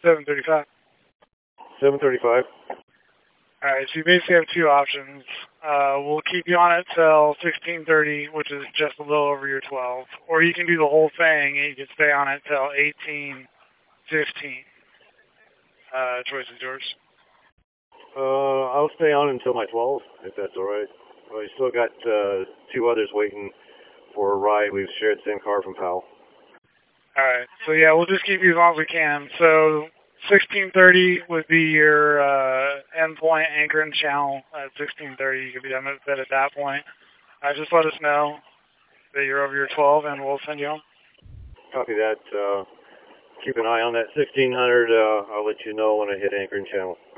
7:35. 7:35. Alright, so you basically have two options. We'll keep you on it till 16:30, which is just a little over your 12. Or you can do the whole thing and you can stay on it till 18:15. Choice is yours. I'll stay on until my 12, if that's all right. We still got two others waiting for a ride. We've shared the same car from Powell. Alright, so yeah, we'll just keep you as long as we can. So 16:30 would be your endpoint anchor and channel. At 16:30, you could be done with it at that point. Just let us know that you're over your 12, and we'll send you home. Copy that. Keep an eye on that 1600. I'll let you know when I hit anchor and channel.